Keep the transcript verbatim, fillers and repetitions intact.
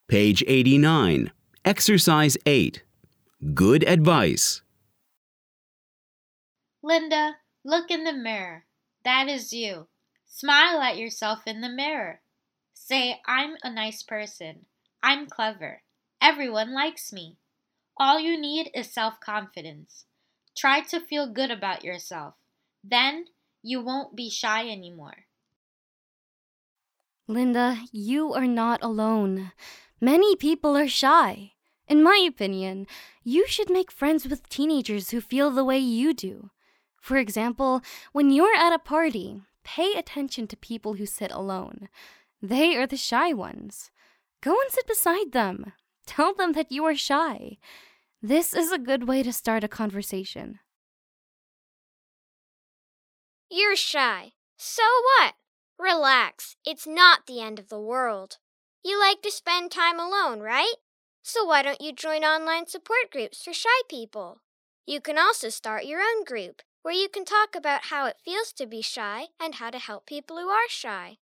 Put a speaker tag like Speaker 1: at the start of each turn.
Speaker 1: Page eighty-nine. Exercise eight. Good advice.
Speaker 2: Linda, look in the mirror. That is you. Smile at yourself in the mirror. Say, I'm a nice person. I'm clever. Everyone likes me. All you need is self-confidence. Try to feel good about yourself. Then you won't be shy anymore.
Speaker 3: Linda, you are not alone. Many people are shy. In my opinion, you should make friends with teenagers who feel the way you do. For example, when you're at a party, pay attention to people who sit alone. They are the shy ones. Go and sit beside them. Tell them that you are shy. This is a good way to start a conversation.
Speaker 4: You're shy. So what? Relax. It's not the end of the world. You like to spend time alone, right? So why don't you join online support groups for shy people? You can also start your own group, where you can talk about how it feels to be shy and how to help people who are shy.